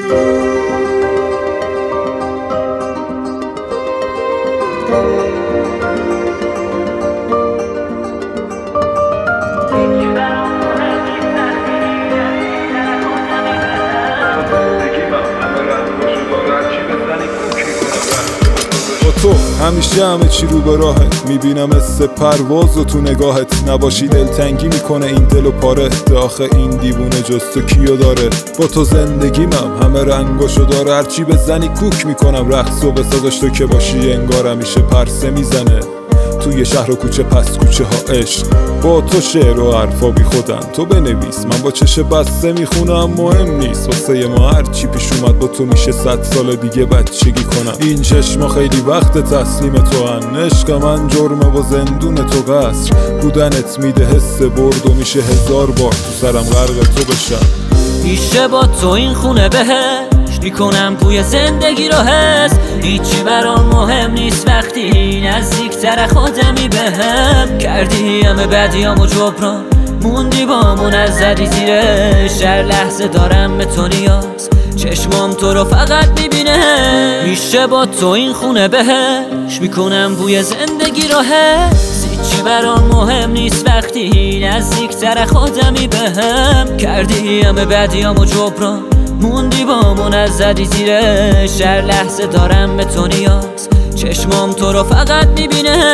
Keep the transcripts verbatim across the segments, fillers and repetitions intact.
تو همیشه همه چی رو به راهت میبینم مثل پرواز و تو نگاهت نباشی دلتنگی میکنه این دل و پاره داخل این دیوونه جز تو کیو داره با تو زندگیمم همه رنگاشو داره هرچی بزنی کوک میکنم رقص و بسازش تو که باشی انگار همیشه پرسه میزنه توی شهر و کوچه پس کوچه ها عشق با تو شعر و حرفا بی خودم تو بنویس من با چش بسته میخونم مهم نیست واسه ما هرچی پیش اومد با تو میشه صد سال دیگه بچگی کنم این چشما خیلی وقت تسلیم تو هن عشق من جرمه و زندون تو قصر بودنت میده حس برد و میشه هزار بار تو سرم غرق تو بشم میشه با تو این خونه بهش میکنم بوی زندگی رو حس هیچی برام مهم نیست وقتی نزدیکتر خودمی بهم کردی همه بدیامو جبران موندی بامون از زدی زیرش هر لحظه دارم به تو نیاز چشمام تو رو فقط میبینه میشه با تو این خونه بهش میکنم بوی زندگی رو حس هیچی برام مهم نیست وقتی نزدیکتر خودمی بهم کردی همه بدیامو جبران موندی بامون از زدی زیرش هر لحظه دارم به تو نیاز چشمام تو رو فقط میبینه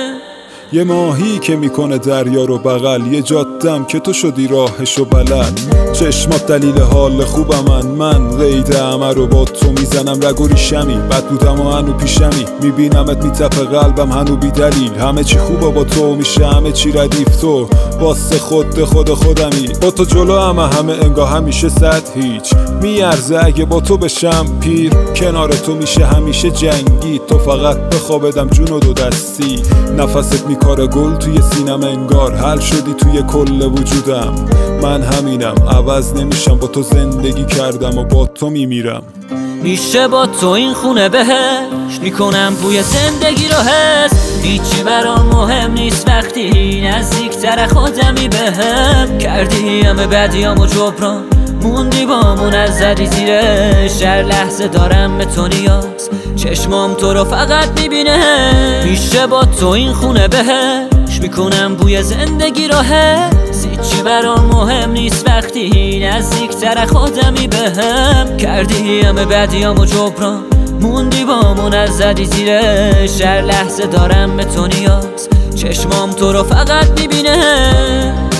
یه ماهی که میکنه دریا رو بغل یه جادم که تو شدی راهشو بلد چشمات دلیل حال خوبم من من قید همه رو با تو میزنم رگ و ریشمی بد بودم و هنو پیشمی میبینمت میتپه قلبم هنو بی دلیل همه چی خوبه با تو میشه همه چی ردیف تو واسه خود خود خودمی با تو جلو همه همه انگاه همیشه صد هیچ میارزه اگه با تو بشم پیر کنار تو میشه همیشه جنگی تو فقط بخوابدم جون و دو دستی نفست میکاره گل توی سینم انگار حل شدی توی کل وجودم من همینم عوض نمیشم با تو زندگی کردم و با تو میمیرم میشه با تو این خونه بهش میکنم بوی زندگی رو حس هیچی برام مهم نیست وقتی نزدیکتر خودمی بهم کردی همه بدیامو جبران موندی بامون از زدی زیرش هر لحظه دارم به تو نیاز چشمام تو رو فقط میبینه میشه با تو این خونه بهش میکنم بوی زندگی رو حس هیچی برام مهم نیست وقتی نزدیکتر خودمی بهم کردی همه بدیامو جبران موندی بامون از زدی زیرش هر لحظه دارم به تو نیاز چشمام تو رو فقط میبینه